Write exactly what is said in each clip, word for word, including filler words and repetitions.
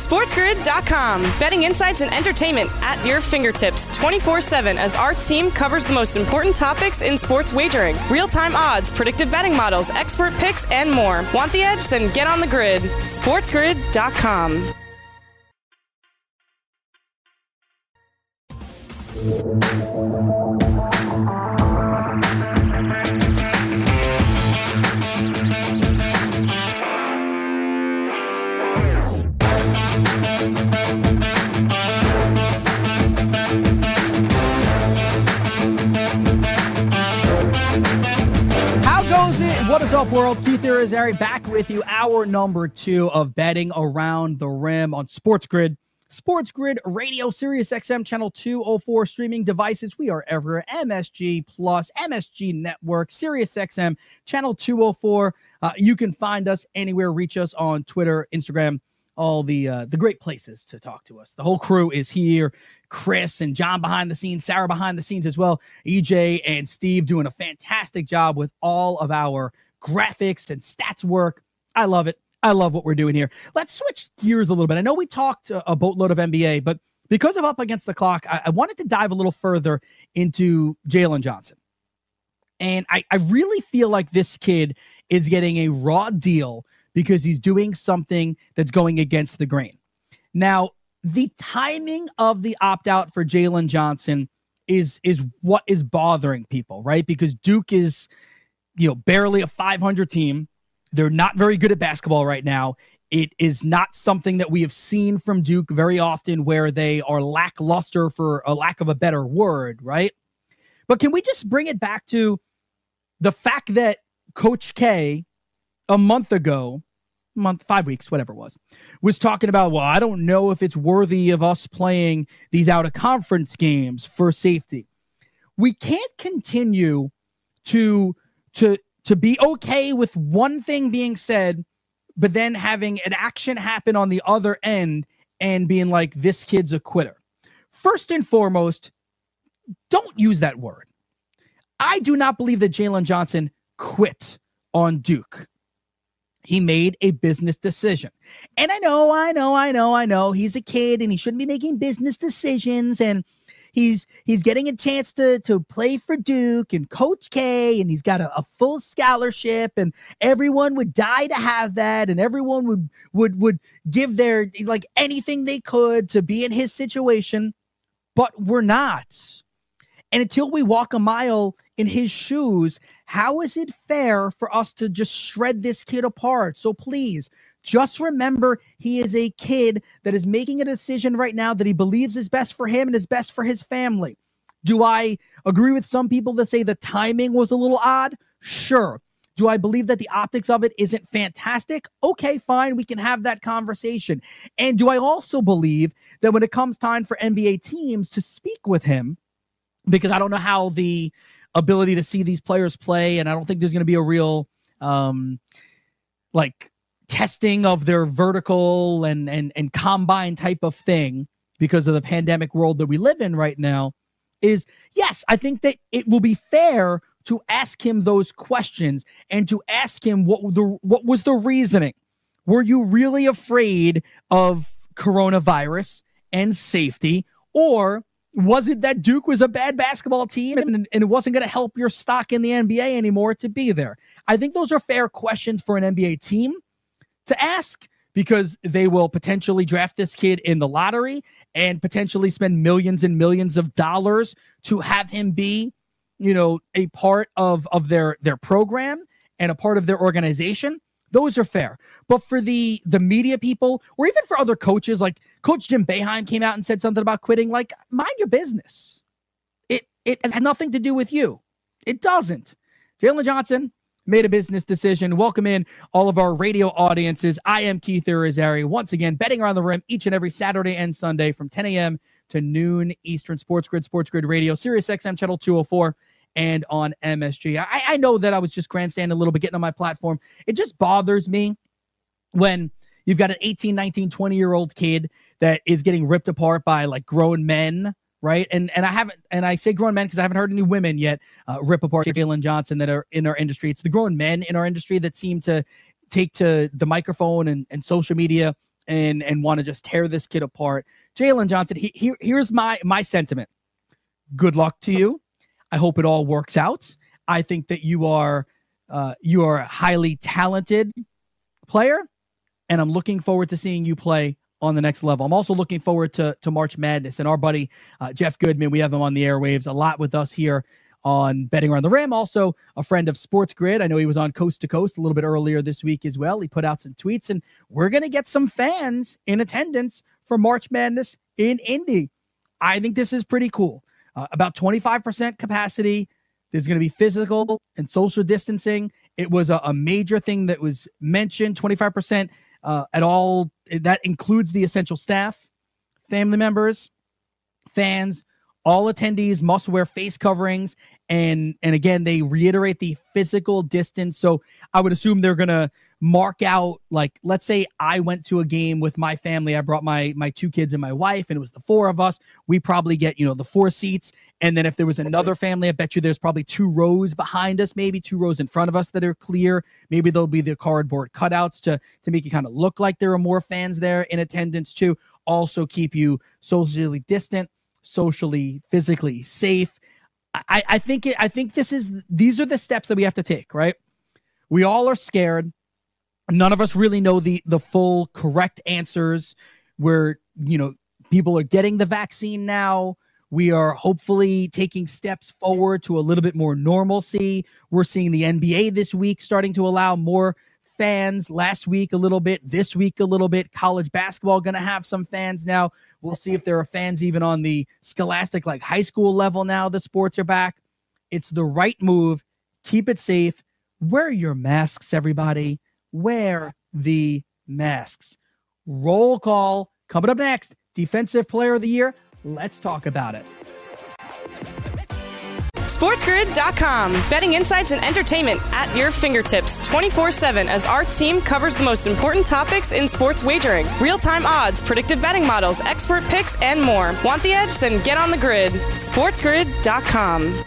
SportsGrid dot com. Betting insights and entertainment at your fingertips twenty-four seven as our team covers the most important topics in sports wagering. Real-time odds, predictive betting models, expert picks, and more. Want the edge? Then get on the grid. SportsGrid dot com. What is up, world? Keith Irizarry back with you. Hour number two of Betting Around the Rim on Sports Grid. Sports Grid Radio, Sirius X M Channel two oh four, streaming devices. We are everywhere. M S G Plus, M S G Network, Sirius X M Channel two oh four. Uh, you can find us anywhere. Reach us on Twitter, Instagram, all the uh, the great places to talk to us. The whole crew is here. Chris and John behind the scenes, Sarah behind the scenes as well. E J and Steve doing a fantastic job with all of our graphics and stats work. I love it. I love what we're doing here. Let's switch gears a little bit. I know we talked a boatload of N B A, but because of Up Against the Clock, I, I wanted to dive a little further into Jalen Johnson. And I, I really feel like this kid is getting a raw deal because he's doing something that's going against the grain. Now, the timing of the opt-out for Jalen Johnson is, is what is bothering people, right? Because Duke is, you know, barely a five hundred team. They're not very good at basketball right now. It is not something that we have seen from Duke very often where they are lackluster, for a lack of a better word, right? But can we just bring it back to the fact that Coach K a month ago, month, five weeks, whatever it was, was talking about, well, I don't know if it's worthy of us playing these out-of-conference games for safety. We can't continue to, to, to be okay with one thing being said, but then having an action happen on the other end and being like, this kid's a quitter. First and foremost, don't use that word. I do not believe that Jalen Johnson quit on Duke. He made a business decision. And I know, I know, I know, I know he's a kid and he shouldn't be making business decisions. And he's he's getting a chance to, to play for Duke and Coach K, and he's got a, a full scholarship, and everyone would die to have that. And everyone would, would, would give their, like, anything they could to be in his situation. But we're not. And until we walk a mile in his shoes, how is it fair for us to just shred this kid apart? So please, just remember he is a kid that is making a decision right now that he believes is best for him and is best for his family. Do I agree with some people that say the timing was a little odd? Sure. Do I believe that the optics of it isn't fantastic? Okay, fine. We can have that conversation. And do I also believe that when it comes time for N B A teams to speak with him, because I don't know how the ability to see these players play, and I don't think there's going to be a real, um, like, testing of their vertical and, and, and combine type of thing because of the pandemic world that we live in right now, is, yes, I think that it will be fair to ask him those questions and to ask him what the what was the reasoning. Were you really afraid of coronavirus and safety, or was it that Duke was a bad basketball team and, and it wasn't going to help your stock in the N B A anymore to be there? I think those are fair questions for an N B A team to ask, because they will potentially draft this kid in the lottery and potentially spend millions and millions of dollars to have him be, you know, a part of, of their, their program and a part of their organization. Those are fair. But for the the media people, or even for other coaches, like Coach Jim Boeheim came out and said something about quitting, like, mind your business. It it has nothing to do with you. It doesn't. Jalen Johnson made a business decision. Welcome in all of our radio audiences. I am Keith Irizarry. Once again, betting around the rim each and every Saturday and Sunday from ten a.m. to noon Eastern. Sports Grid, Sports Grid Radio, Sirius X M Channel two oh four. And on M S G. I, I know that I was just grandstanding a little bit, getting on my platform. It just bothers me when you've got an eighteen, nineteen, twenty-year-old kid that is getting ripped apart by, like, grown men, right? And and I haven't, and I say grown men because I haven't heard any women yet uh, rip apart Jalen Johnson that are in our industry. It's the grown men in our industry that seem to take to the microphone and, and social media and and want to just tear this kid apart. Jalen Johnson, he, he, here's my my sentiment. Good luck to you. I hope it all works out. I think that you are uh, you are a highly talented player, and I'm looking forward to seeing you play on the next level. I'm also looking forward to, to March Madness, and our buddy uh, Jeff Goodman, we have him on the airwaves a lot with us here on Betting Around the Rim. Also a friend of Sports Grid. I know he was on Coast to Coast a little bit earlier this week as well. He put out some tweets, and we're going to get some fans in attendance for March Madness in Indy. I think this is pretty cool. Uh, about twenty-five percent capacity. There's going to be physical and social distancing. It was a, a major thing that was mentioned, twenty-five percent uh, at all. That includes the essential staff, family members, fans. All attendees must wear face coverings. And, and again, they reiterate the physical distance. So I would assume they're going to mark out, like, let's say I went to a game with my family. I brought my my two kids and my wife, and it was the four of us. We probably get, you know, the four seats. And then if there was another family, I bet you there's probably two rows behind us, maybe two rows in front of us that are clear. Maybe there'll be the cardboard cutouts to, to make it kind of look like there are more fans there in attendance too. Also keep you socially distant, socially, physically safe. I, I think it, I think this is these are the steps that we have to take, right? We all are scared. None of us really know the the full correct answers. We're, you know, people are getting the vaccine now. We are hopefully taking steps forward to a little bit more normalcy. We're seeing the N B A this week starting to allow more fans. Last week a little bit, this week a little bit. College basketball going to have some fans now. We'll see if there are fans even on the scholastic, like high school level now. The sports are back. It's the right move. Keep it safe. Wear your masks, everybody. Wear the masks. Roll call. Coming up next, Defensive Player of the Year. Let's talk about it. SportsGrid dot com. Betting insights and entertainment at your fingertips twenty-four seven as our team covers the most important topics in sports wagering. Real-time odds, predictive betting models, expert picks, and more. Want the edge? Then get on the grid. SportsGrid dot com.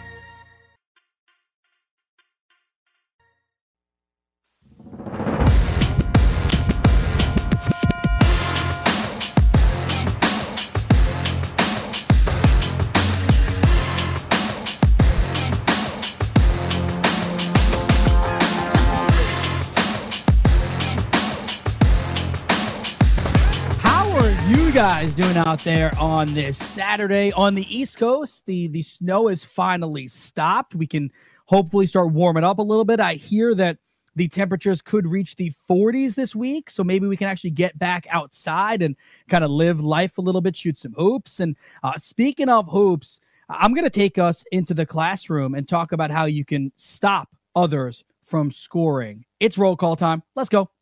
Guys doing out there on this Saturday on the East Coast? The the snow is finally stopped. We can hopefully start warming up a little bit. I hear that the temperatures could reach the forties this week, so maybe we can actually get back outside and kind of live life a little bit, shoot some hoops. And uh, speaking of hoops, I'm going to take us into the classroom and talk about how you can stop others from scoring. It's roll call time. Let's go.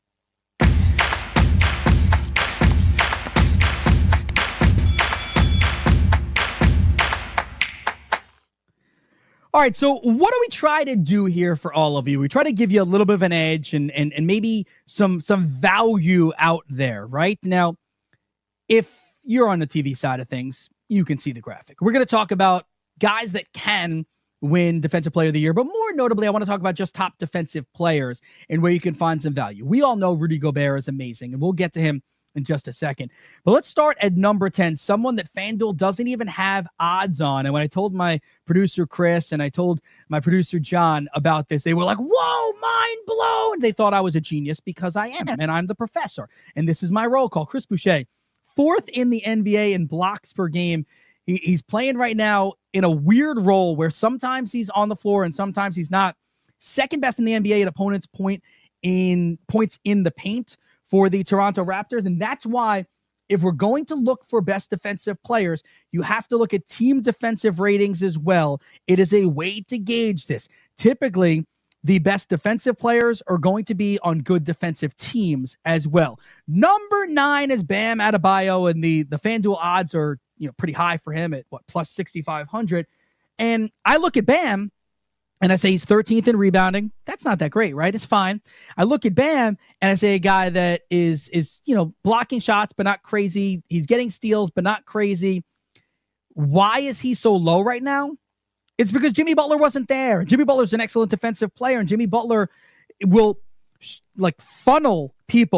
All right, so what do we try to do here for all of you? We try to give you a little bit of an edge and and, and maybe some some value out there, right? Now, if you're on the T V side of things, you can see the graphic. We're going to talk about guys that can win Defensive Player of the Year, but more notably, I want to talk about just top defensive players and where you can find some value. We all know Rudy Gobert is amazing, and we'll get to him in just a second. But let's start at number ten, someone that FanDuel doesn't even have odds on. And when I told my producer, Chris, and I told my producer, John, about this, they were like, whoa, mind blown. They thought I was a genius because I am, and I'm the professor. And this is my roll call. Chris Boucher, fourth in the N B A in blocks per game. He, he's playing right now in a weird role where sometimes he's on the floor and sometimes he's not. Second best in the N B A at opponents' point in points in the paint for the Toronto Raptors. And that's why if we're going to look for best defensive players, you have to look at team defensive ratings as well. It is a way to gauge this. Typically, the best defensive players are going to be on good defensive teams as well. Number nine is Bam Adebayo, and the, the FanDuel odds are, you know, pretty high for him at what, plus sixty-five hundred. And I look at Bam and I say he's thirteenth in rebounding. That's not that great, right? It's fine. I look at Bam and I say a guy that is, is you know, blocking shots, but not crazy. He's getting steals, but not crazy. Why is he so low right now? It's because Jimmy Butler wasn't there. Jimmy Butler's an excellent defensive player, and Jimmy Butler will like funnel people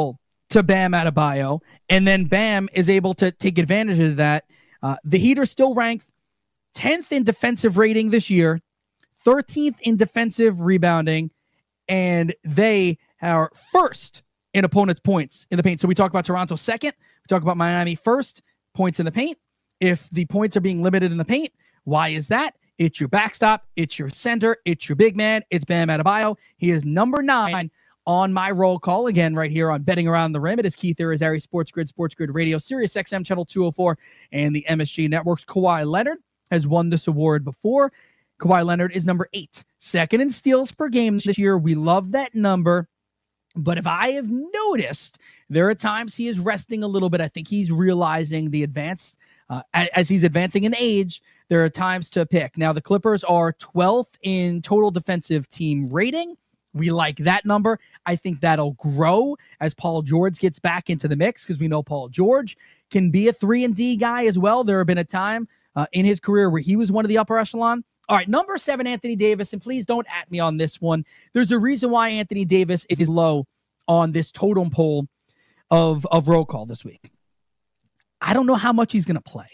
to Bam Adebayo, and then Bam is able to take advantage of that. Uh, the Heat are still ranked tenth in defensive rating this year, thirteenth in defensive rebounding, and they are first in opponents' points in the paint. So we talk about Toronto second. We talk about Miami first, points in the paint. If the points are being limited in the paint, why is that? It's your backstop. It's your center. It's your big man. It's Bam Adebayo. He is number nine on my roll call, again, right here on Betting Around the Rim. It is Keith Irizarry, Sports Grid, Sports Grid Radio, Sirius X M Channel two oh four, and the M S G Networks. Kawhi Leonard has won this award before. Kawhi Leonard is number eight, second in steals per game this year. We love that number. But if I have noticed, there are times he is resting a little bit. I think he's realizing the advanced, uh, as he's advancing in age, there are times to pick. Now, the Clippers are twelfth in total defensive team rating. We like that number. I think that'll grow as Paul George gets back into the mix, because we know Paul George can be a three and D guy as well. There have been a time uh, in his career where he was one of the upper echelon. All right, number seven, Anthony Davis, and please don't at me on this one. There's a reason why Anthony Davis is low on this totem pole of, of roll call this week. I don't know how much he's going to play.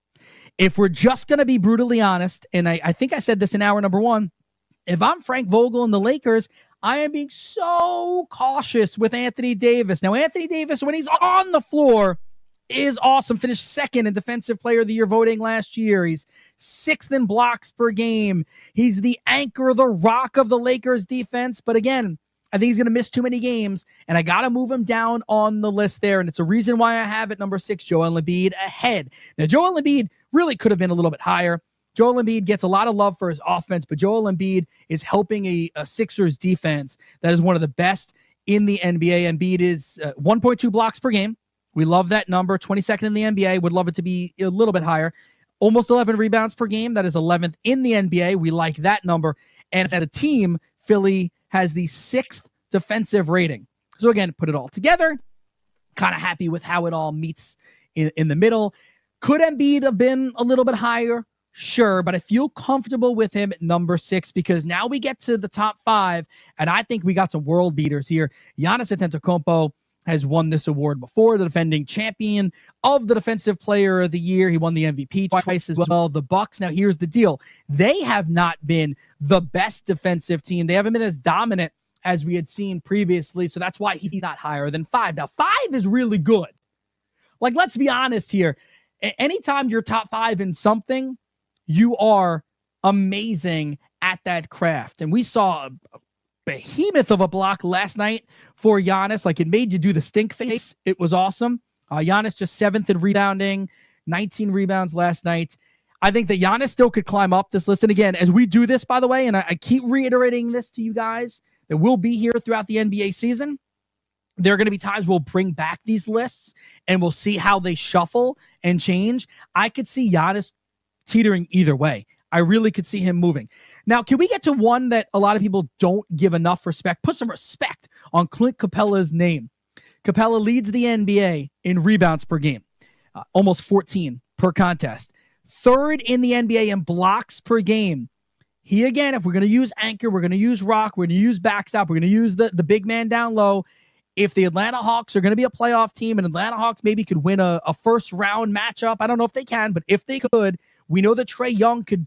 If we're just going to be brutally honest, and I, I think I said this in hour number one, if I'm Frank Vogel and the Lakers, I am being so cautious with Anthony Davis. Now, Anthony Davis, when he's on the floor, is awesome. Finished second in Defensive Player of the Year voting last year. He's sixth in blocks per game. He's the anchor, the rock of the Lakers defense. But again, I think he's going to miss too many games, and I got to move him down on the list there. And it's a reason why I have at number six, Joel Embiid ahead. Now, Joel Embiid really could have been a little bit higher. Joel Embiid gets a lot of love for his offense, but Joel Embiid is helping a, a Sixers defense that is one of the best in the N B A. Embiid is uh, one point two blocks per game. We love that number. twenty-second in the N B A. Would love it to be a little bit higher. Almost eleven rebounds per game. That is eleventh in the N B A. We like that number. And as a team, Philly has the sixth defensive rating. So again, put it all together. Kind of happy with how it all meets in, in the middle. Could Embiid have been a little bit higher? Sure, but I feel comfortable with him at number six, because now we get to the top five, and I think we got some world beaters here. Giannis Antetokounmpo has won this award before, the defending champion of the Defensive Player of the Year. He won the M V P twice as well. The Bucks, now here's the deal. They have not been the best defensive team. They haven't been as dominant as we had seen previously, so that's why he's not higher than five. Now, five is really good. Like, let's be honest here. Anytime you're top five in something, you are amazing at that craft. And we saw a behemoth of a block last night for Giannis. Like, it made you do the stink face. It was awesome. Uh, Giannis just seventh in rebounding, nineteen rebounds last night. I think that Giannis still could climb up this list. And again, as we do this, by the way, and I, I keep reiterating this to you guys, that we'll be here throughout the N B A season. There are going to be times we'll bring back these lists and we'll see how they shuffle and change. I could see Giannis teetering either way. I really could see him moving. Now, can we get to one that a lot of people don't give enough respect? Put some respect on Clint Capella's name. Capella leads the N B A in rebounds per game, uh, almost fourteen per contest. Third in the N B A in blocks per game. He, again, if we're going to use anchor, we're going to use rock, we're going to use backstop, we're going to use the, the big man down low. If the Atlanta Hawks are going to be a playoff team and Atlanta Hawks maybe could win a, a first round matchup, I don't know if they can, but if they could, we know that Trae Young could,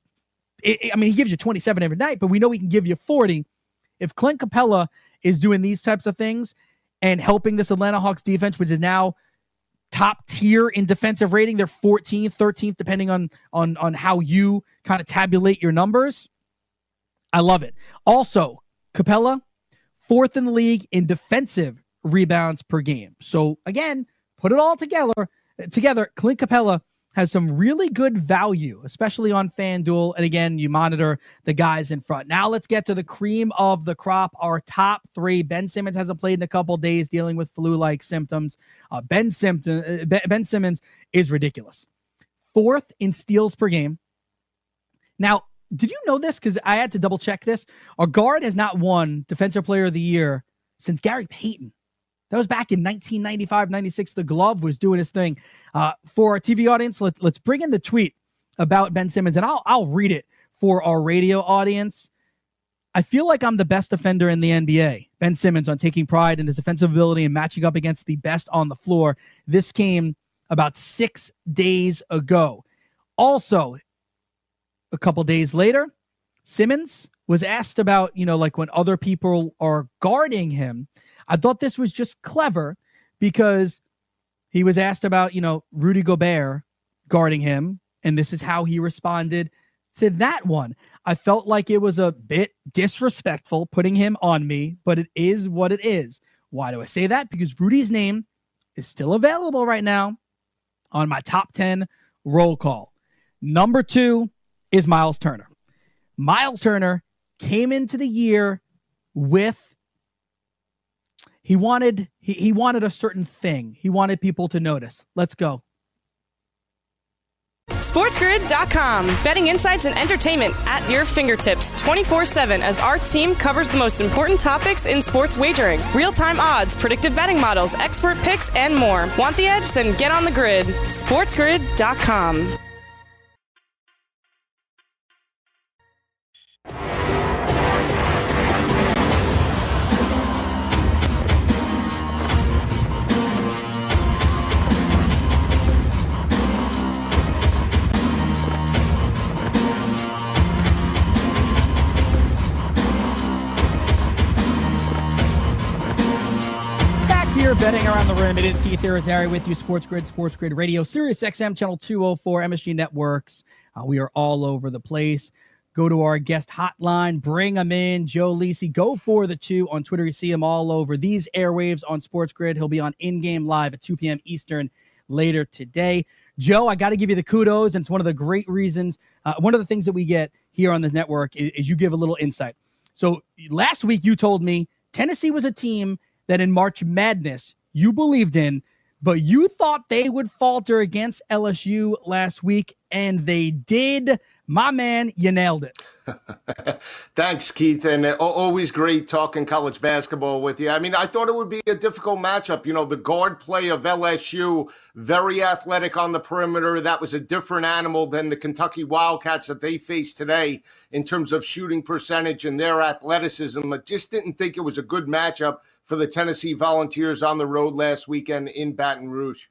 I mean, he gives you twenty-seven every night, but we know he can give you forty. If Clint Capella is doing these types of things and helping this Atlanta Hawks defense, which is now top tier in defensive rating, they're fourteenth, thirteenth, depending on, on, on how you kind of tabulate your numbers. I love it. Also, Capella, fourth in the league in defensive rebounds per game. So again, put it all together. Together, Clint Capella has some really good value, especially on FanDuel. And again, you monitor the guys in front. Now let's get to the cream of the crop, our top three. Ben Simmons hasn't played in a couple days, dealing with flu-like symptoms. Uh, Ben, Simpson, uh, Ben Simmons is ridiculous. Fourth in steals per game. Now, did you know this? Because I had to double check this. Our guard has not won Defensive Player of the Year since Gary Payton. That was back in nineteen ninety-five ninety-six. The glove was doing his thing. Uh, for our T V audience, let, let's bring in the tweet about Ben Simmons, and I'll, I'll read it for our radio audience. I feel like I'm the best defender in the N B A. Ben Simmons on taking pride in his defensive ability and matching up against the best on the floor. This came about six days ago. Also, a couple days later, Simmons was asked about, you know, like when other people are guarding him. I thought this was just clever because he was asked about, you know, Rudy Gobert guarding him, and this is how he responded to that one. I felt like it was a bit disrespectful putting him on me, but it is what it is. Why do I say that? Because Rudy's name is still available right now on my top ten roll call. Number two is Miles Turner. Miles Turner came into the year with, he wanted, he, he wanted a certain thing. He wanted people to notice. Let's go. SportsGrid dot com. Betting insights and entertainment at your fingertips twenty-four seven as our team covers the most important topics in sports wagering. Real-time odds, predictive betting models, expert picks, and more. Want the edge? Then get on the grid. SportsGrid dot com. Betting around the rim. It is Keith Irizarry with you. Sports Grid, Sports Grid Radio, Sirius X M channel two oh four, M S G Networks. Uh, we are all over the place. Go to our guest hotline. Bring them in. Joe Lisi. Go for the two on Twitter. You see him all over these airwaves on Sports Grid. He'll be on In-Game Live at two p.m. Eastern later today. Joe, I got to give you the kudos, and it's one of the great reasons. Uh, one of the things that we get here on this network is, is you give a little insight. So last week you told me Tennessee was a team that in March Madness you believed in, but you thought they would falter against L S U last week, and they did. My man, you nailed it. Thanks, Keith, and always great talking college basketball with you. I mean, I thought it would be a difficult matchup. You know, the guard play of L S U, very athletic on the perimeter. That was a different animal than the Kentucky Wildcats that they faced today in terms of shooting percentage and their athleticism. I just didn't think it was a good matchup for the Tennessee Volunteers on the road last weekend in Baton Rouge.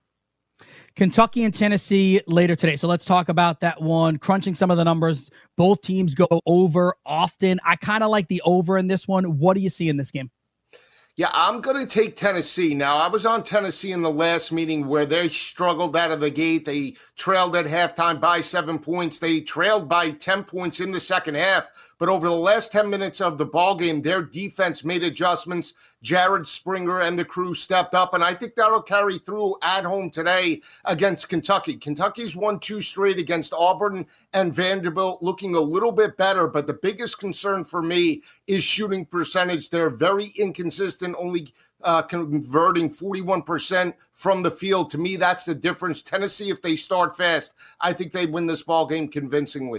Kentucky and Tennessee later today. So let's talk about that one. Crunching some of the numbers. Both teams go over often. I kind of like the over in this one. What do you see in this game? Yeah, I'm going to take Tennessee. Now, I was on Tennessee in the last meeting where they struggled out of the gate. They trailed at halftime by seven points. They trailed by ten points in the second half. But over the last ten minutes of the ballgame, their defense made adjustments. Jared Springer and the crew stepped up, and I think that'll carry through at home today against Kentucky. Kentucky's won two straight against Auburn and Vanderbilt, looking a little bit better, but the biggest concern for me is shooting percentage. They're very inconsistent, only uh, converting forty-one percent from the field. To me, that's the difference. Tennessee, if they start fast, I think they win this ballgame convincingly.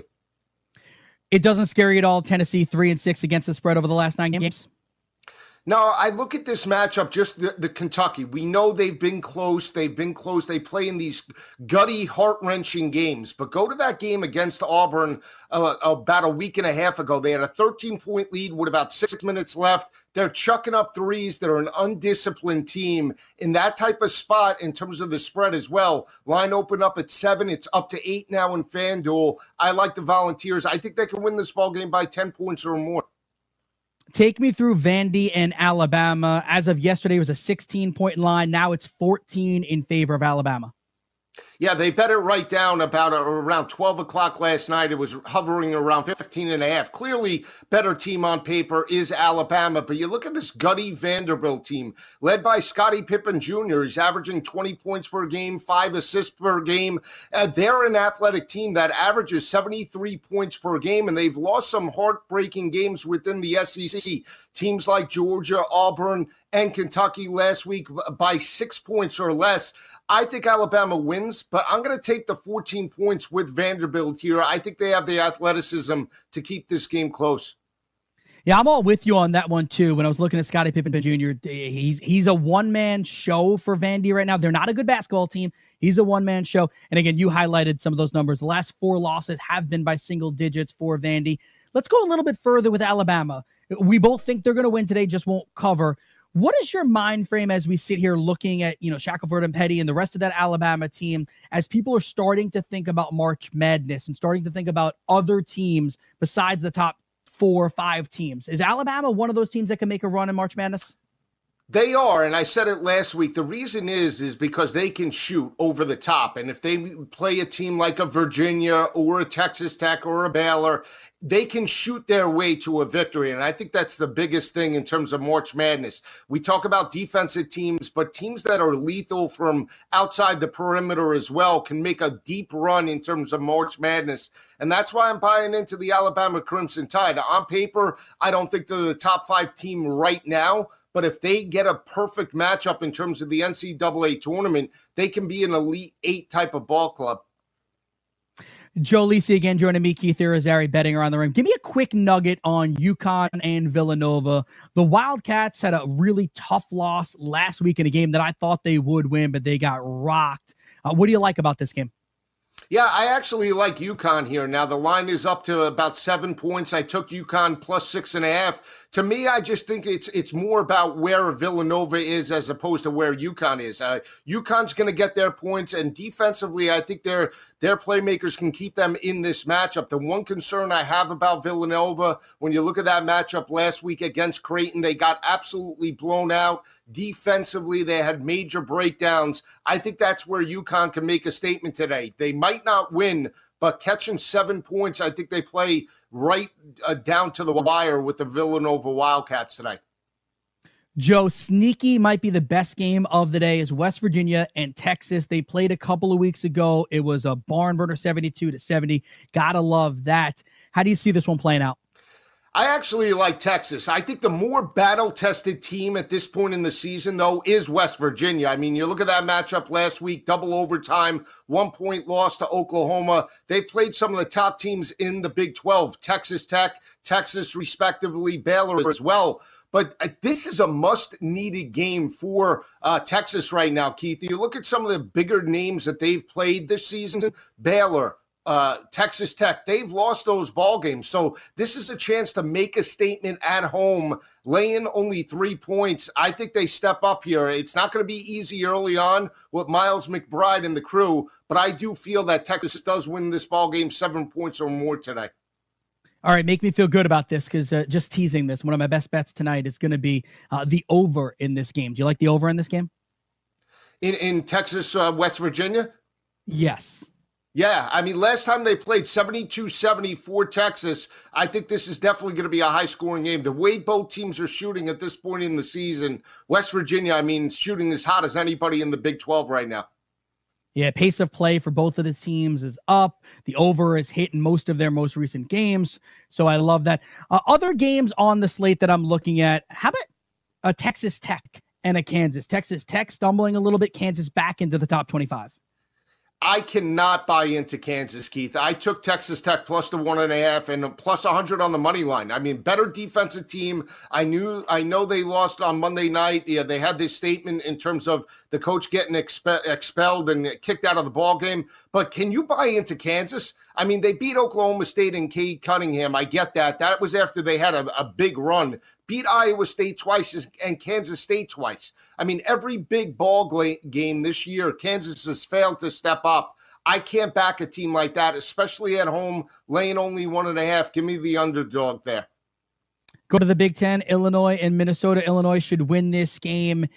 It doesn't scare you at all. Tennessee three and six against the spread over the last nine games. No, I look at this matchup, just the, the Kentucky. We know they've been close. They've been close. They play in these gutty, heart-wrenching games. But go to that game against Auburn uh, about a week and a half ago. They had a thirteen-point lead with about six minutes left. They're chucking up threes. They're an undisciplined team. In that type of spot, in terms of the spread as well, line opened up at seven. It's up to eight now in FanDuel. I like the Volunteers. I think they can win this ball game by ten points or more. Take me through Vandy and Alabama. As of yesterday, it was a sixteen-point line. Now it's fourteen in favor of Alabama. Yeah, they bet it right down about uh, around twelve o'clock last night. It was hovering around fifteen and a half. Clearly, better team on paper is Alabama. But you look at this gutty Vanderbilt team led by Scottie Pippen Junior He's averaging twenty points per game, five assists per game. Uh, they're an athletic team that averages seventy-three points per game, and they've lost some heartbreaking games within the S E C. Teams like Georgia, Auburn, and Kentucky last week by six points or less. I think Alabama wins, but I'm going to take the fourteen points with Vanderbilt here. I think they have the athleticism to keep this game close. Yeah, I'm all with you on that one, too. When I was looking at Scottie Pippen Junior, he's he's a one-man show for Vandy right now. They're not a good basketball team. He's a one-man show. And again, you highlighted some of those numbers. The last four losses have been by single digits for Vandy. let's go a little bit further with Alabama. We both think they're going to win today, just won't cover. What is your mind frame as we sit here looking at, you know, Shackelford and Petty and the rest of that Alabama team, as people are starting to think about March Madness and starting to think about other teams besides the top four or five teams? Is Alabama one of those teams that can make a run in March Madness? They are, and I said it last week. The reason is is because they can shoot over the top, and if they play a team like a Virginia or a Texas Tech or a Baylor, they can shoot their way to a victory, and I think that's the biggest thing in terms of March Madness. We talk about defensive teams, but teams that are lethal from outside the perimeter as well can make a deep run in terms of March Madness, and that's why I'm buying into the Alabama Crimson Tide. On paper, I don't think they're the top five team right now, but if they get a perfect matchup in terms of the N C double A tournament, they can be an Elite Eight type of ball club. Joe Lisi again joining me, Keith Irizarry, betting around the rim. Give me a quick nugget on UConn and Villanova. The Wildcats had a really tough loss last week in a game that I thought they would win, but they got rocked. Uh, what do you like about this game? Yeah, I actually like UConn here. Now, the line is up to about seven points. I took UConn plus six and a half. To me, I just think it's it's more about where Villanova is as opposed to where UConn is. Uh, UConn's going to get their points, and defensively, I think their their playmakers can keep them in this matchup. The one concern I have about Villanova, when you look at that matchup last week against Creighton, they got absolutely blown out. Defensively, they had major breakdowns. I think that's where UConn can make a statement today. They might not win, but catching seven points, I think they play right uh, down to the wire with the Villanova Wildcats tonight. Joe, sneaky might be the best game of the day is West Virginia and Texas. They played a couple of weeks ago. It was a barn burner, seventy-two to seventy. Gotta love that. How do you see this one playing out? I actually like Texas. I think the more battle-tested team at this point in the season, though, is West Virginia. I mean, you look at that matchup last week, double overtime, one-point loss to Oklahoma. They played some of the top teams in the Big twelve, Texas Tech, Texas, respectively, Baylor as well. But uh, this is a must-needed game for uh, Texas right now, Keith. You look at some of the bigger names that they've played this season, Baylor, Uh, Texas Tech, they've lost those ball games. So this is a chance to make a statement at home, laying only three points. I think they step up here. It's not going to be easy early on with Miles McBride and the crew, but I do feel that Texas does win this ball game seven points or more today. All right, make me feel good about this because uh, just teasing this, one of my best bets tonight is going to be uh, the over in this game. Do you like the over in this game? In, in Texas, uh, West Virginia? Yes. Yeah, I mean, last time they played seventy-two seventy for Texas. I think this is definitely going to be a high-scoring game. The way both teams are shooting at this point in the season, West Virginia, I mean, shooting as hot as anybody in the Big twelve right now. Yeah, pace of play for both of the teams is up. The over is hit in most of their most recent games, so I love that. Uh, other games on the slate that I'm looking at, how about a Texas Tech and a Kansas? Texas Tech stumbling a little bit, Kansas back into the top twenty-five. I cannot buy into Kansas, Keith. I took Texas Tech plus the one and a half and plus one hundred on the money line. I mean, better defensive team. I knew, I know they lost on Monday night. Yeah, they had this statement in terms of the coach getting expe- expelled and kicked out of the ball game. But can you buy into Kansas? I mean, they beat Oklahoma State and Cade Cunningham. I get that. That was after they had a, a big run. Beat Iowa State twice and Kansas State twice. I mean, every big ball game this year, Kansas has failed to step up. I can't back a team like that, especially at home, laying only one and a half. Give me the underdog there. Go to the Big Ten. Illinois and Minnesota. Illinois should win this game.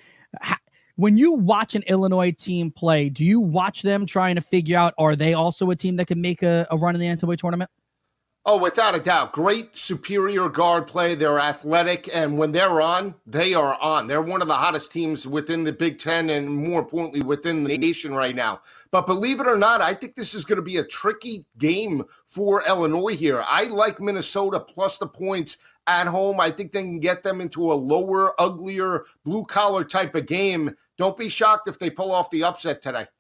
When you watch an Illinois team play, do you watch them trying to figure out, are they also a team that can make a, a run in the N C double A tournament? Oh, without a doubt. Great superior guard play. They're athletic, and when they're on, they are on. They're one of the hottest teams within the Big Ten and, more importantly, within the nation right now. But believe it or not, I think this is going to be a tricky game for Illinois here. I like Minnesota plus the points at home. I think they can get them into a lower, uglier, blue-collar type of game. Don't be shocked if they pull off the upset today.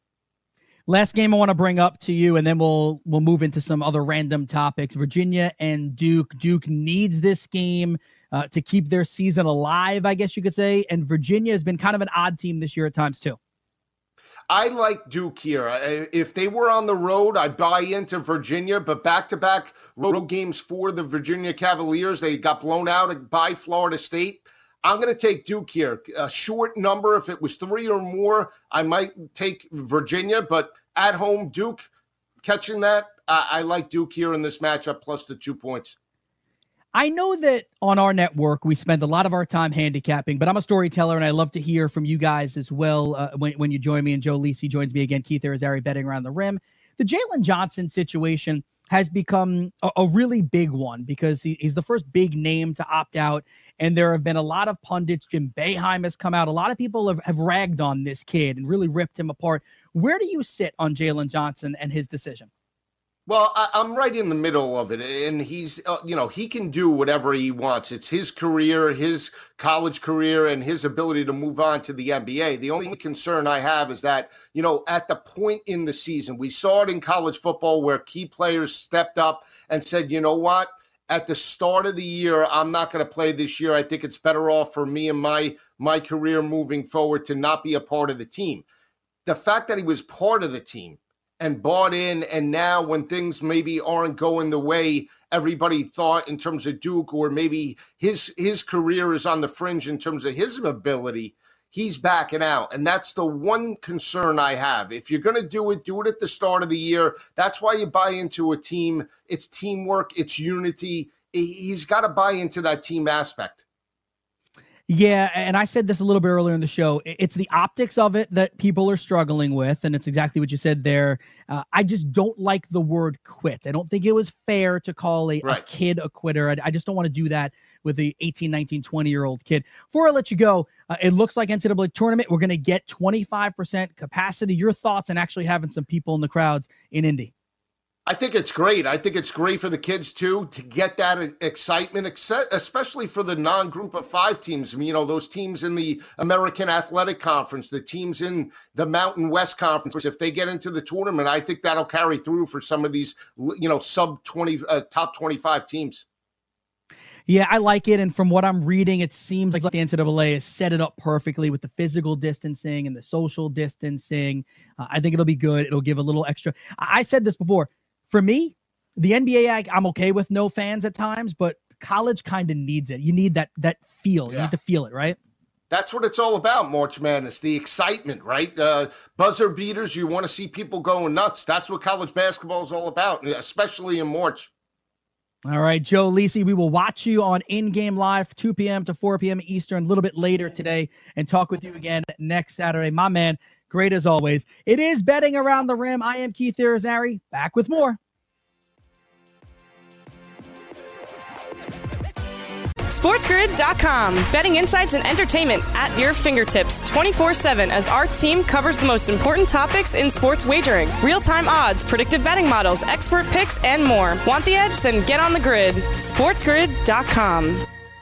Last game I want to bring up to you, and then we'll we'll move into some other random topics. Virginia and Duke. Duke needs this game uh, to keep their season alive, I guess you could say. And Virginia has been kind of an odd team this year at times, too. I like Duke here. If they were on the road, I buy into Virginia, but back-to-back road games for the Virginia Cavaliers, they got blown out by Florida State. I'm going to take Duke here. A short number. If it was three or more, I might take Virginia, but at home, Duke catching that, I, I like Duke here in this matchup plus the two points. I know that on our network, we spend a lot of our time handicapping, but I'm a storyteller, and I love to hear from you guys as well uh, when, when you join me, and Joe Lisi joins me again. Keith Irizarry betting around the rim. The Jalen Johnson situation has become a, a really big one because he, he's the first big name to opt out, and there have been a lot of pundits. Jim Boeheim has come out. A lot of people have, have ragged on this kid and really ripped him apart. Where do you sit on Jalen Johnson and his decision? Well, I, I'm right in the middle of it, and he's, uh, you know, he can do whatever he wants. It's his career, his college career, and his ability to move on to the N B A. The only concern I have is that, you know, at the point in the season, we saw it in college football where key players stepped up and said, you know what, at the start of the year, I'm not going to play this year. I think it's better off for me and my my career moving forward to not be a part of the team. The fact that he was part of the team and bought in, and now when things maybe aren't going the way everybody thought in terms of Duke, or maybe his his career is on the fringe in terms of his ability, he's backing out. And that's the one concern I have. If you're going to do it, do it at the start of the year. That's why you buy into a team. It's teamwork. It's unity. He's got to buy into that team aspect. Yeah, and I said this a little bit earlier in the show. It's the optics of it that people are struggling with, and it's exactly what you said there. Uh, I just don't like the word quit. I don't think it was fair to call a, right. a kid a quitter. I, I just don't want to do that with a eighteen, nineteen, twenty-year-old kid. Before I let you go, uh, it looks like N C double A tournament. We're going to get twenty-five percent capacity. Your thoughts on actually having some people in the crowds in Indy? I think it's great. I think it's great for the kids, too, to get that excitement, especially for the non-group of five teams. I mean, you know, those teams in the American Athletic Conference, the teams in the Mountain West Conference, if they get into the tournament, I think that'll carry through for some of these, you know, sub twenty, uh, top twenty-five teams. Yeah, I like it. And from what I'm reading, it seems like the N C double A has set it up perfectly with the physical distancing and the social distancing. Uh, I think it'll be good. It'll give a little extra. I, I said this before. For me, the N B A, I, I'm okay with no fans at times, but college kind of needs it. You need that that feel. Yeah. You need to feel it, right? That's what it's all about, March Madness, the excitement, right? Uh, buzzer beaters, you want to see people going nuts. That's what college basketball is all about, especially in March. All right, Joe Lisi, we will watch you on In-Game Live, two p.m. to four p.m. Eastern, a little bit later today, and talk with you again next Saturday. My man, great as always. It is Betting Around the Rim. I am Keith Irizarry. Back with more. SportsGrid dot com. Betting insights and entertainment at your fingertips twenty-four seven as our team covers the most important topics in sports wagering. Real-time odds, predictive betting models, expert picks, and more. Want the edge? Then get on the grid. SportsGrid dot com.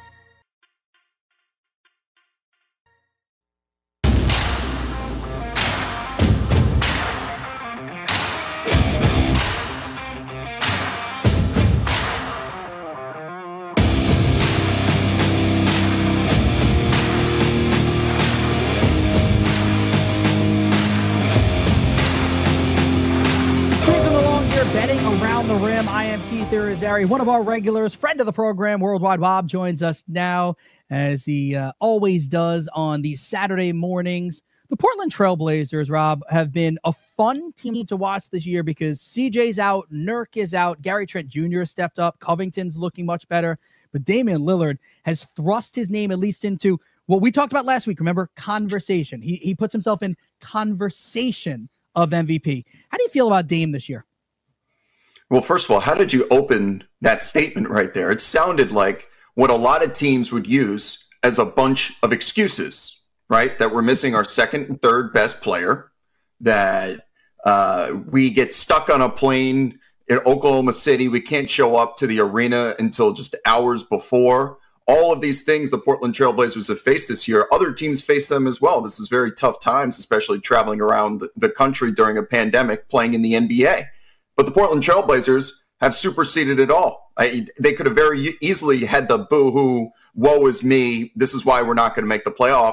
Around the Rim. I am Keith Irizarry, one of our regulars, friend of the program, Worldwide Bob, joins us now as he uh, always does on these Saturday mornings. The Portland Trailblazers, Rob, have been a fun team to watch this year because C J's out, Nurk is out, Gary Trent Junior has stepped up, Covington's looking much better, but Damian Lillard has thrust his name at least into what we talked about last week. Remember, conversation. He, he puts himself in conversation of M V P. How do you feel about Dame this year? Well, first of all, how did you open that statement right there? It sounded like what a lot of teams would use as a bunch of excuses, right? That we're missing our second and third best player, that uh, we get stuck on a plane in Oklahoma City. We can't show up to the arena until just hours before. All of these things the Portland Trailblazers have faced this year, other teams face them as well. This is very tough times, especially traveling around the country during a pandemic, playing in the N B A. But the Portland Trailblazers have superseded it all. I, they could have very easily had the boo-hoo, woe is me, this is why we're not going to make the playoffs.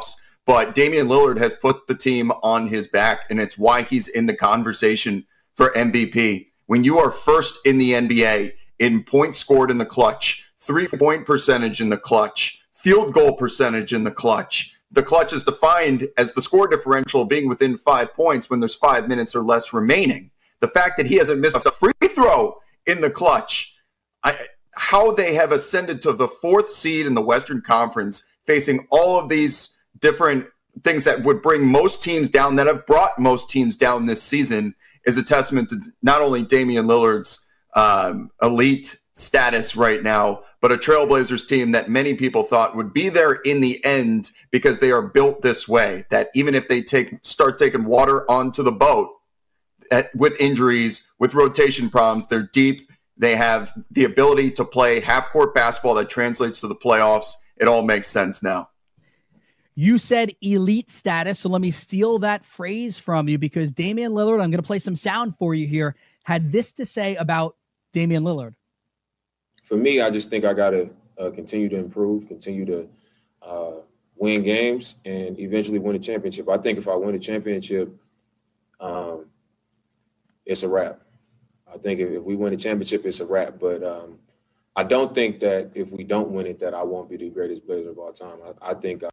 but Damian Lillard has put the team on his back, and it's why he's in the conversation for M V P. When you are first in the N B A in points scored in the clutch, three-point percentage in the clutch, field goal percentage in the clutch, the clutch is defined as the score differential being within five points when there's five minutes or less remaining. The fact that he hasn't missed a free throw in the clutch, I, how they have ascended to the fourth seed in the Western Conference, facing all of these different things that would bring most teams down, that have brought most teams down this season, is a testament to not only Damian Lillard's um, elite status right now, but a Trailblazers team that many people thought would be there in the end because they are built this way, that even if they take start taking water onto the boat at, with injuries, with rotation problems, they're deep. They have the ability to play half-court basketball that translates to the playoffs. It all makes sense now. You said elite status, so let me steal that phrase from you, because Damian Lillard, I'm going to play some sound for you here, had this to say about Damian Lillard. For me, I just think I got to uh, continue to improve, continue to uh, win games, and eventually win a championship. I think if I win a championship, um, it's a wrap. I think if, if we win a championship, it's a wrap. But um, I don't think that if we don't win it, that I won't be the greatest Blazer of all time. I, I think I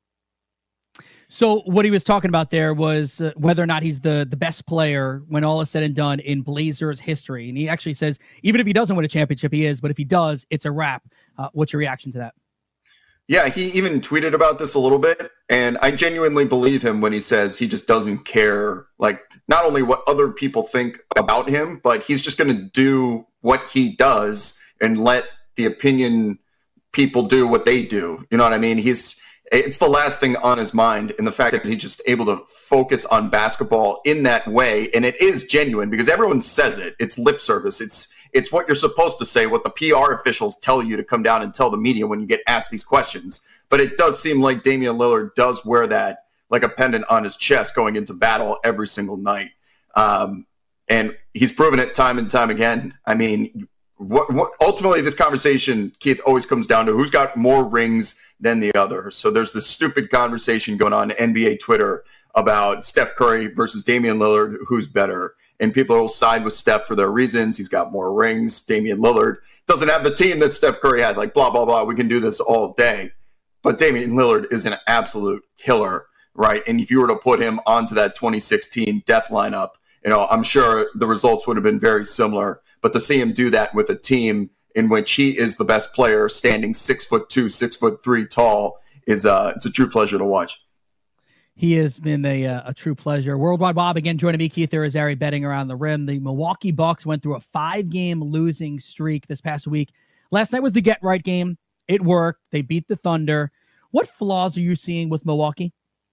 So what he was talking about there was uh, whether or not he's the, the best player when all is said and done in Blazers history. And he actually says, even if he doesn't win a championship, he is. But if he does, it's a wrap. Uh, what's your reaction to that? Yeah, he even tweeted about this a little bit. And I genuinely believe him when he says he just doesn't care, like, not only what other people think about him, but he's just going to do what he does and let the opinion people do what they do. You know what I mean? He's... It's the last thing on his mind, and the fact that he's just able to focus on basketball in that way. And it is genuine because everyone says it. It's lip service. It's it's what you're supposed to say, what the P R officials tell you to come down and tell the media when you get asked these questions. But it does seem like Damian Lillard does wear that like a pendant on his chest going into battle every single night. Um, and he's proven it time and time again. I mean, what, what ultimately this conversation, Keith, always comes down to who's got more rings than the other. So there's this stupid conversation going on N B A Twitter about Steph Curry versus Damian Lillard, who's better. And people will side with Steph for their reasons. He's got more rings. Damian Lillard doesn't have the team that Steph Curry had. Like, blah, blah, blah. We can do this all day. But Damian Lillard is an absolute killer, right? And if you were to put him onto that twenty sixteen death lineup, you know, I'm sure the results would have been very similar. But to see him do that with a team in which he is the best player, standing six foot two, six foot three tall, is uh, it's a true pleasure to watch. He has been a, uh, a true pleasure. Worldwide Bob again joining me, Keith Irizarry, betting around the rim. The Milwaukee Bucks went through a five-game losing streak this past week. Last night was the get-right game. It worked. They beat the Thunder. What flaws are you seeing with Milwaukee?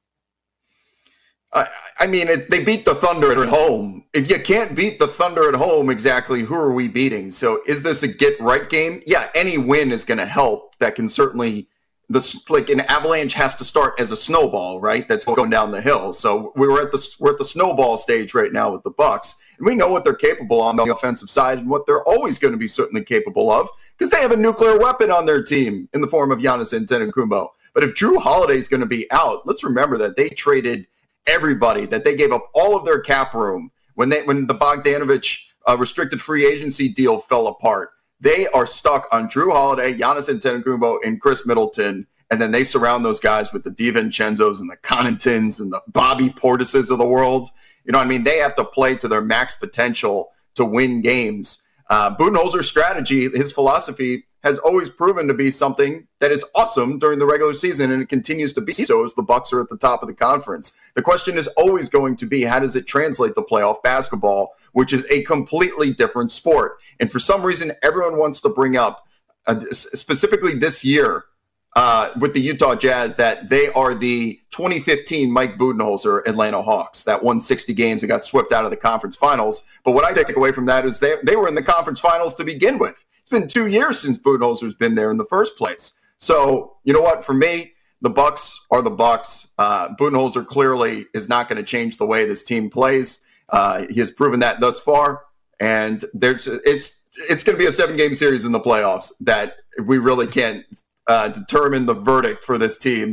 I, I mean, it, they beat the Thunder at home. If you can't beat the Thunder at home, exactly who are we beating? So is this a get-right game? Yeah, any win is going to help. That can certainly, the, like an avalanche has to start as a snowball, right? That's going down the hill. So we were at the we're at the snowball stage right now with the Bucks, and we know what they're capable on the offensive side and what they're always going to be certainly capable of because they have a nuclear weapon on their team in the form of Giannis Antetokounmpo. But if Jrue Holiday is going to be out, let's remember that they traded everybody, that they gave up all of their cap room when they when the Bogdanovich uh, restricted free agency deal fell apart. They are stuck on Jrue Holiday, Giannis Antetokounmpo, and Chris Middleton, and then they surround those guys with the DiVincenzo's and the Connaughtons and the Bobby Portises of the world. You know what I mean? They have to play to their max potential to win games. Uh, Budenholzer's strategy, his philosophy, has always proven to be something that is awesome during the regular season, and it continues to be so as the Bucks are at the top of the conference. The question is always going to be, how does it translate to playoff basketball, which is a completely different sport? And for some reason, everyone wants to bring up, uh, specifically this year, uh, with the Utah Jazz, that they are the twenty fifteen Mike Budenholzer Atlanta Hawks that won sixty games and got swept out of the conference finals. But what I take away from that is they, they were in the conference finals to begin with. It's been two years since Budenholzer's been there in the first place. So, you know what? For me, the Bucks are the Bucks. Uh, Budenholzer clearly is not going to change the way this team plays. Uh, he has proven that thus far. And there's it's it's going to be a seven-game series in the playoffs that we really can't uh, determine the verdict for this team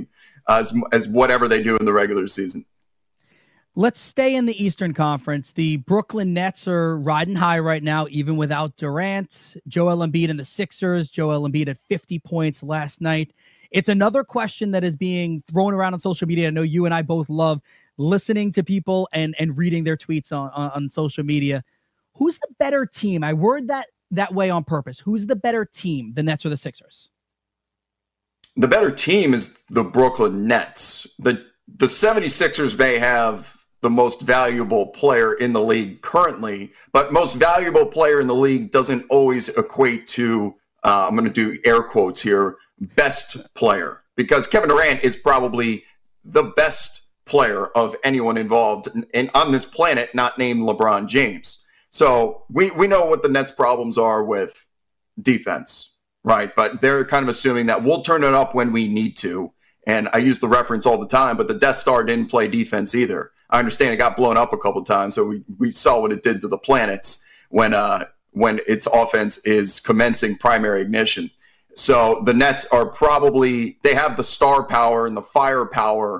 as, as whatever they do in the regular season. Let's stay in the Eastern Conference. The Brooklyn Nets are riding high right now, even without Durant. Joel Embiid and the Sixers. Joel Embiid at fifty points last night. It's another question that is being thrown around on social media. I know you and I both love listening to people and, and reading their tweets on, on, on social media. Who's the better team? I word that that way on purpose. Who's the better team, the Nets or the Sixers? The better team is the Brooklyn Nets. The, the 76ers may have the most valuable player in the league currently, but most valuable player in the league doesn't always equate to, uh, I'm going to do air quotes here, best player, because Kevin Durant is probably the best player of anyone involved in, in, on this planet, not named LeBron James. So we, we know what the Nets' problems are with defense, right? But they're kind of assuming that we'll turn it up when we need to. And I use the reference all the time, but the Death Star didn't play defense either. I understand it got blown up a couple of times, so we, we saw what it did to the planets when uh, when its offense is commencing primary ignition. So the Nets are probably, they have the star power and the firepower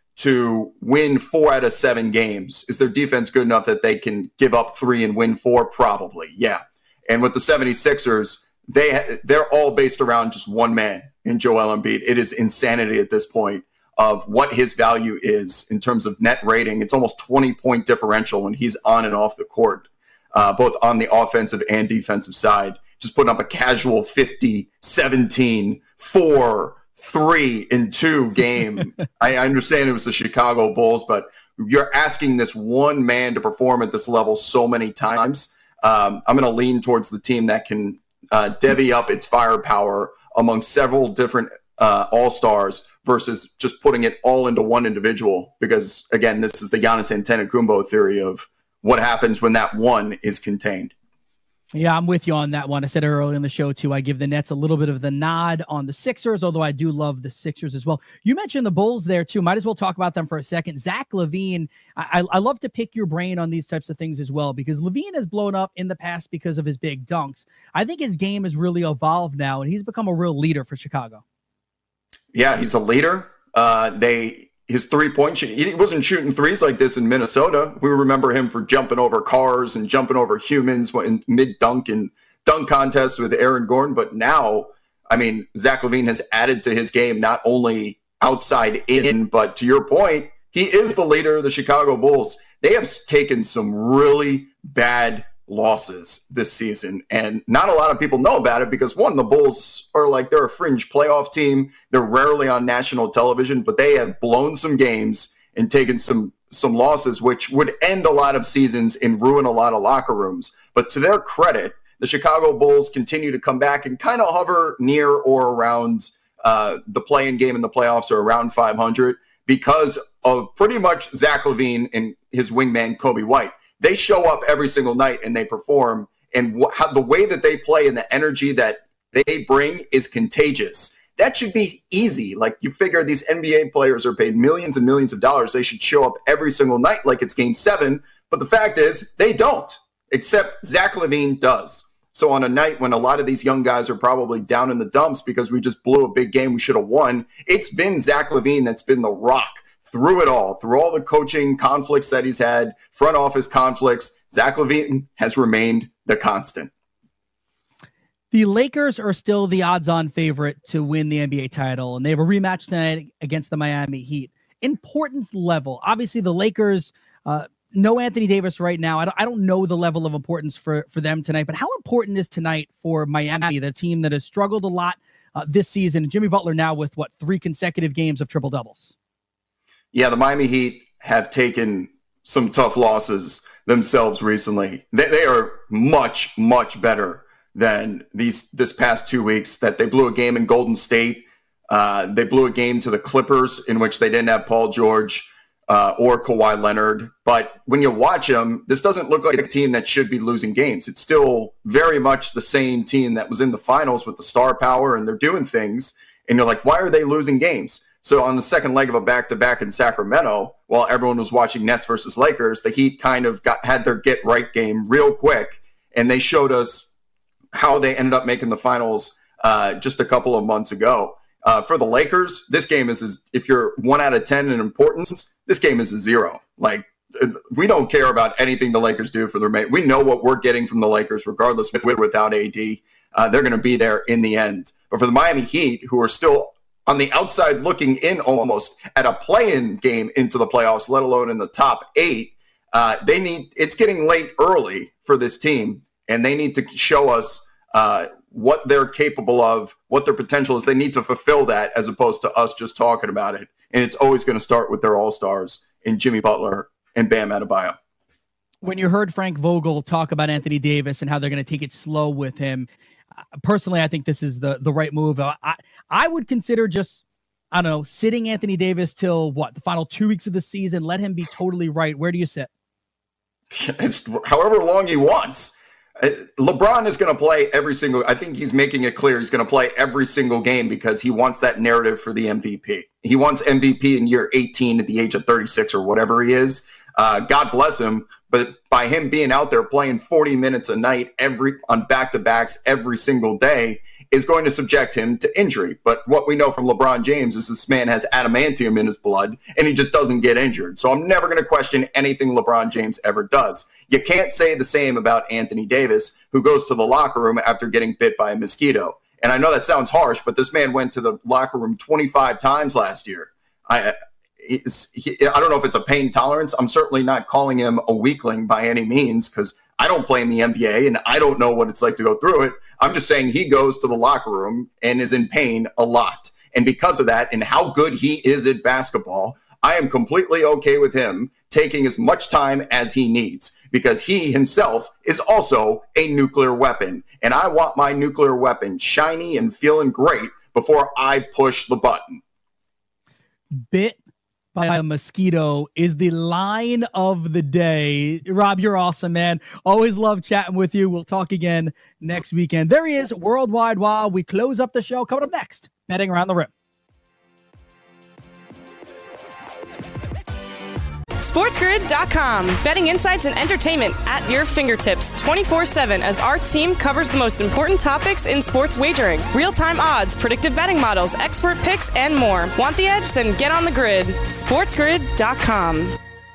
to win four out of seven games. Is their defense good enough that they can give up three and win four? Probably, yeah. And with the 76ers, they, they're all based around just one man in Joel Embiid. It is insanity at this point of what his value is in terms of net rating. It's almost twenty point differential when he's on and off the court, uh, both on the offensive and defensive side. Just putting up a casual fifty, seventeen, four, three, and two game. I understand it was the Chicago Bulls, but you're asking this one man to perform at this level so many times. Um, I'm going to lean towards the team that can uh, divvy up its firepower among several different uh, all-stars versus just putting it all into one individual. Because, again, this is the Giannis Antetokounmpo theory of what happens when that one is contained. Yeah, I'm with you on that one. I said earlier in the show, too, I give the Nets a little bit of the nod on the Sixers, although I do love the Sixers as well. You mentioned the Bulls there, too. Might as well talk about them for a second. Zach LaVine, I, I love to pick your brain on these types of things as well, because LaVine has blown up in the past because of his big dunks. I think his game has really evolved now, and he's become a real leader for Chicago. Yeah, he's a leader. Uh, they... His three-point shoot, he wasn't shooting threes like this in Minnesota. We remember him for jumping over cars and jumping over humans in mid-dunk and dunk contests with Aaron Gordon. But now, I mean, Zach LaVine has added to his game not only outside in, but to your point, he is the leader of the Chicago Bulls. They have taken some really bad losses this season, and not a lot of people know about it because, one, the Bulls are like, they're a fringe playoff team. They're rarely on national television, but they have blown some games and taken some some losses, which would end a lot of seasons and ruin a lot of locker rooms. But to their credit, the Chicago Bulls continue to come back and kind of hover near or around uh, the play-in game in the playoffs, or around five hundred, because of pretty much Zach LaVine and his wingman Kobe White. They show up every single night and they perform, and wh- how, the way that they play and the energy that they bring is contagious. That should be easy. Like, you figure these N B A players are paid millions and millions of dollars. They should show up every single night like it's game seven. But the fact is they don't, except Zach LaVine does. So on a night when a lot of these young guys are probably down in the dumps because we just blew a big game we should have won, it's been Zach LaVine that's been the rock through it all, through all the coaching conflicts that he's had, front office conflicts. Zach LaVine has remained the constant. The Lakers are still the odds-on favorite to win the N B A title, and they have a rematch tonight against the Miami Heat. Importance level, obviously the Lakers, uh, no Anthony Davis right now. I don't, I don't know the level of importance for, for them tonight, but how important is tonight for Miami, the team that has struggled a lot uh, this season? Jimmy Butler now with, what, three consecutive games of triple-doubles? Yeah, the Miami Heat have taken some tough losses themselves recently. They, they are much, much better than these this past two weeks that they blew a game in Golden State. Uh, they blew a game to the Clippers in which they didn't have Paul George uh, or Kawhi Leonard. But when you watch them, this doesn't look like a team that should be losing games. It's still very much the same team that was in the finals with the star power, and they're doing things. And you're like, why are they losing games? So on the second leg of a back-to-back in Sacramento, while everyone was watching Nets versus Lakers, the Heat kind of got had their get-right game real quick, and they showed us how they ended up making the finals uh, just a couple of months ago. Uh, for the Lakers, this game is, is, if you're one out of ten in importance, this game is a zero. Like, we don't care about anything the Lakers do for the remainder. We know what we're getting from the Lakers, regardless with or without A D. Uh, they're going to be there in the end. But for the Miami Heat, who are still on the outside looking in almost at a play-in game into the playoffs, let alone in the top eight, uh, they need. It's getting late early for this team, and they need to show us uh, what they're capable of, what their potential is. They need to fulfill that as opposed to us just talking about it. And it's always going to start with their all-stars in Jimmy Butler and Bam Adebayo. When you heard Frank Vogel talk about Anthony Davis and how they're going to take it slow with him, personally, I think this is the, the right move. I, I would consider just, I don't know, sitting Anthony Davis till what, the final two weeks of the season, let him be totally right. Where do you sit? It's however long he wants. LeBron is going to play every single, I think he's making it clear he's going to play every single game because he wants that narrative for the M V P. He wants M V P in year eighteen at the age of thirty-six or whatever he is. Uh, God bless him. But by him being out there playing forty minutes a night every on back-to-backs every single day is going to subject him to injury. But what we know from LeBron James is this man has adamantium in his blood, and he just doesn't get injured. So I'm never going to question anything LeBron James ever does. You can't say the same about Anthony Davis, who goes to the locker room after getting bit by a mosquito. And I know that sounds harsh, but this man went to the locker room twenty-five times last year. I Is, he, I don't know if it's a pain tolerance. I'm certainly not calling him a weakling by any means because I don't play in the N B A and I don't know what it's like to go through it. I'm just saying he goes to the locker room and is in pain a lot. And because of that and how good he is at basketball, I am completely okay with him taking as much time as he needs because he himself is also a nuclear weapon. And I want my nuclear weapon shiny and feeling great before I push the button. Bit by a mosquito is the line of the day. Rob, you're awesome, man. Always love chatting with you. We'll talk again next weekend. There he is, Worldwide Wild. We close up the show. Coming up next, Betting Around the Rim. SportsGrid dot com. Betting insights and entertainment at your fingertips twenty-four seven as our team covers the most important topics in sports wagering. Real-time odds, predictive betting models, expert picks, and more. Want the edge? Then get on the grid. SportsGrid dot com.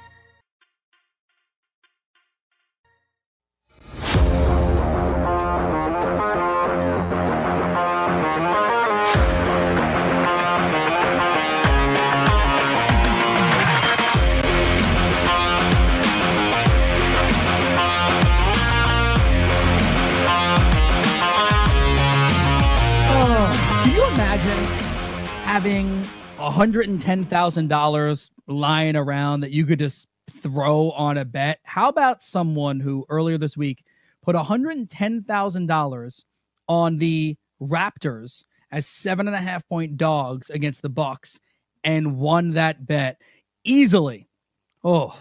Having one hundred ten thousand dollars lying around that you could just throw on a bet. How about someone who earlier this week put one hundred ten thousand dollars on the Raptors as seven and a half point dogs against the Bucks and won that bet easily? Oh,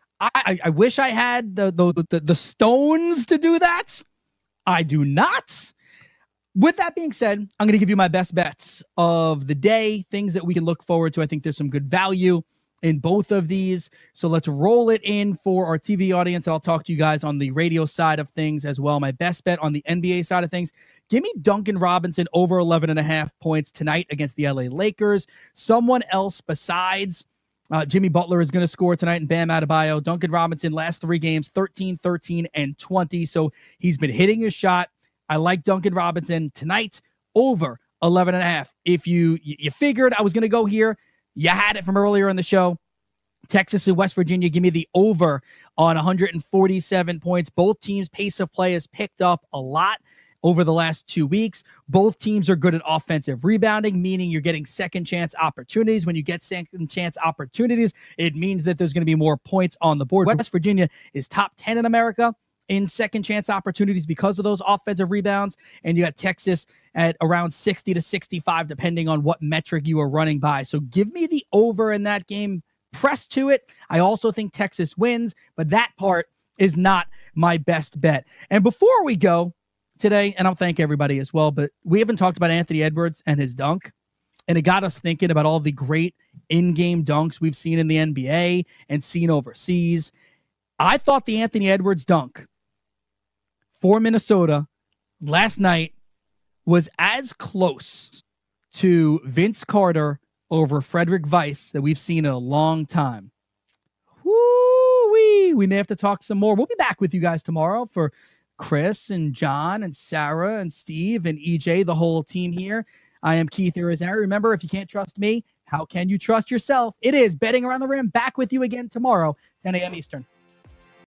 I, I wish I had the, the, the, the stones to do that. I do not. With that being said, I'm going to give you my best bets of the day, things that we can look forward to. I think there's some good value in both of these. So let's roll it in for our T V audience. I'll talk to you guys on the radio side of things as well. My best bet on the N B A side of things. Give me Duncan Robinson over eleven and a half points tonight against the L A Lakers. Someone else besides uh, Jimmy Butler is going to score tonight and Bam Adebayo. Duncan Robinson, last three games, thirteen, thirteen, and twenty. So he's been hitting his shot. I like Duncan Robinson tonight over eleven and a half. If you you figured I was going to go here, you had it from earlier in the show. Texas and West Virginia, give me the over on one hundred forty-seven points. Both teams' pace of play has picked up a lot over the last two weeks. Both teams are good at offensive rebounding, meaning you're getting second chance opportunities. When you get second chance opportunities, it means that there's going to be more points on the board. West Virginia is top ten in America in second chance opportunities because of those offensive rebounds. And you got Texas at around sixty to sixty-five, depending on what metric you are running by. So give me the over in that game. Press to it. I also think Texas wins, but that part is not my best bet. And before we go today, and I'll thank everybody as well, but we haven't talked about Anthony Edwards and his dunk. And it got us thinking about all the great in-game dunks we've seen in the N B A and seen overseas. I thought the Anthony Edwards dunk for Minnesota last night was as close to Vince Carter over Frederick Weiss that we've seen in a long time. Woo-wee. We may have to talk some more. We'll be back with you guys tomorrow for Chris and John and Sarah and Steve and E J, the whole team here. I am Keith Irizarry. Remember, if you can't trust me, how can you trust yourself? It is Betting Around the Rim. Back with you again tomorrow, ten a.m. Eastern.